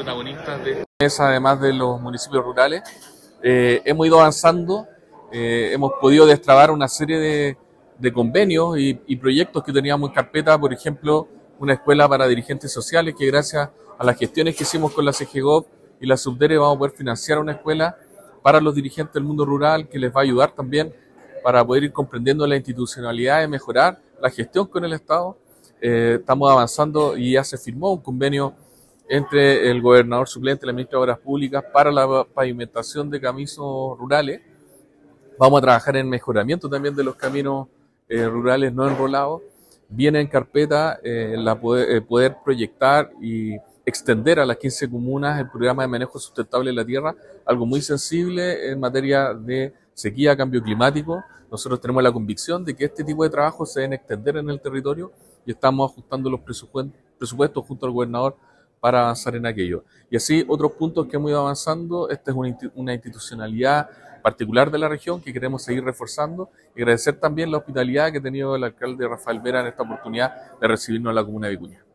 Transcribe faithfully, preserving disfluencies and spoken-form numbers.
protagonistas de esta, además de los municipios rurales. Eh, hemos ido avanzando, eh, hemos podido destrabar una serie de, de convenios y, y proyectos que teníamos en carpeta, por ejemplo, una escuela para dirigentes sociales que gracias a las gestiones que hicimos con la C G E G O P y la Subdere vamos a poder financiar una escuela para los dirigentes del mundo rural que les va a ayudar también para poder ir comprendiendo la institucionalidad y mejorar la gestión con el Estado. Eh, estamos avanzando y ya se firmó un convenio entre el gobernador suplente y la ministra de Obras Públicas para la pavimentación de caminos rurales. Vamos a trabajar en mejoramiento también de los caminos eh, rurales no enrolados. Viene en carpeta eh, la poder, eh, poder proyectar y extender a las quince comunas el programa de manejo sustentable de la tierra, algo muy sensible en materia de sequía, cambio climático. Nosotros tenemos la convicción de que este tipo de trabajos se deben extender en el territorio y estamos ajustando los presupuestos junto al gobernador para avanzar en aquello. Y así otros puntos que hemos ido avanzando. Esta es una institucionalidad particular de la región que queremos seguir reforzando y agradecer también la hospitalidad que ha tenido el alcalde Rafael Vera en esta oportunidad de recibirnos en la comuna de Vicuña.